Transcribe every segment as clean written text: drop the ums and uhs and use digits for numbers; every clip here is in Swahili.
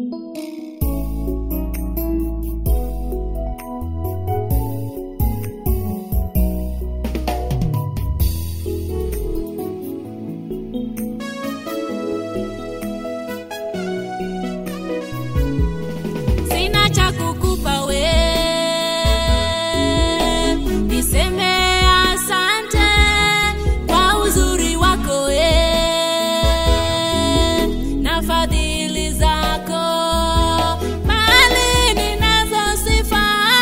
Sina cha kukupa we, niseme asante kwa uzuri wako we, na fadhili zako, bali ninazo sifa,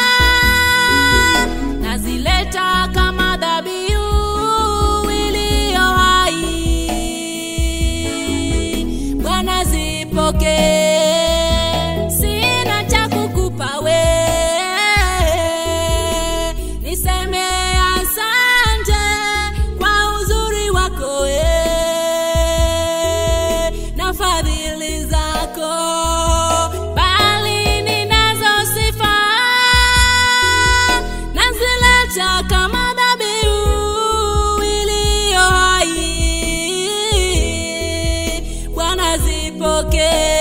nazileta kama dhabihu iliyo hai. Bwana zipokee. Fadhili zako, bali ninazo sifa, nazileta kama dhabihu iliyo hai. Bwana zipokee.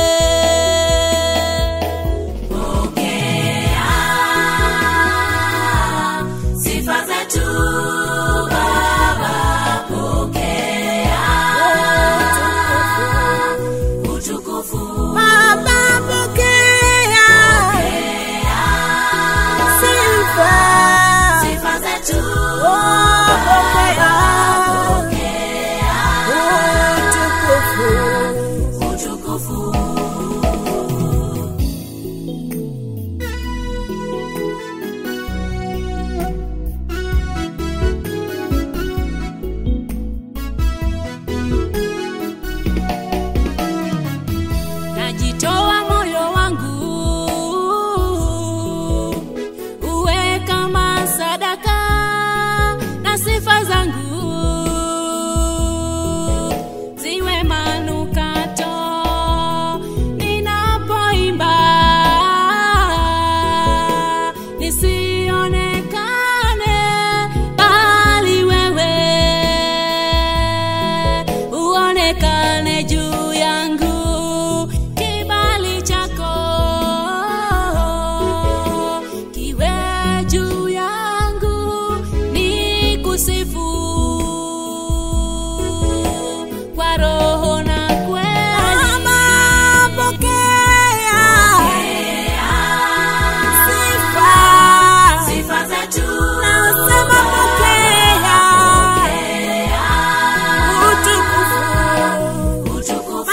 Najitoa moyo wangu uwe kama sadaka, na sifa zangu ziwe manukato ninapoimba, nisionekane bali wewe uonekane juu yangu. Kibali chako kiwe juu yangu, nikusifu kwa roho na kweli. Sifa zetu, nasema pokea utukufu.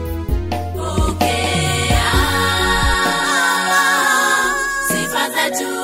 Sifa zetu